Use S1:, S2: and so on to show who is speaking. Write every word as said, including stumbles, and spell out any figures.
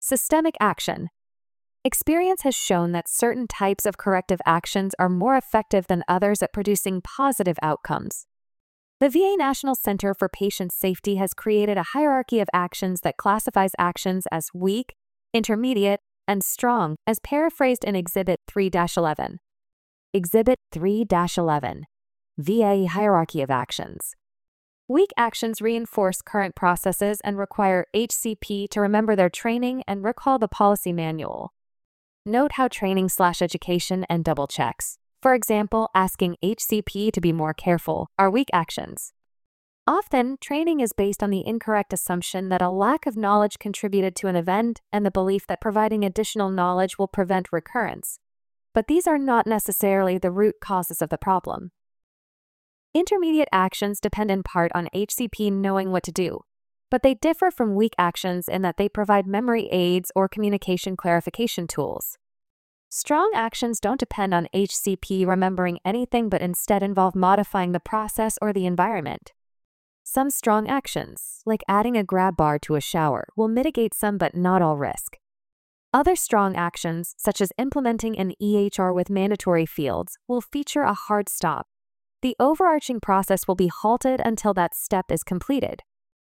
S1: Systemic action. Experience has shown that certain types of corrective actions are more effective than others at producing positive outcomes. The V A National Center for Patient Safety has created a hierarchy of actions that classifies actions as weak, intermediate, and strong, as paraphrased in Exhibit three dash eleven. Exhibit three dash eleven. V A Hierarchy of Actions. Weak actions reinforce current processes and require H C P to remember their training and recall the policy manual. Note how training slash education and double checks, for example, asking H C P to be more careful, are weak actions. Often, training is based on the incorrect assumption that a lack of knowledge contributed to an event and the belief that providing additional knowledge will prevent recurrence. But these are not necessarily the root causes of the problem. Intermediate actions depend in part on H C P knowing what to do, but they differ from weak actions in that they provide memory aids or communication clarification tools. Strong actions don't depend on H C P remembering anything but instead involve modifying the process or the environment. Some strong actions, like adding a grab bar to a shower, will mitigate some but not all risk. Other strong actions, such as implementing an E H R with mandatory fields, will feature a hard stop. The overarching process will be halted until that step is completed.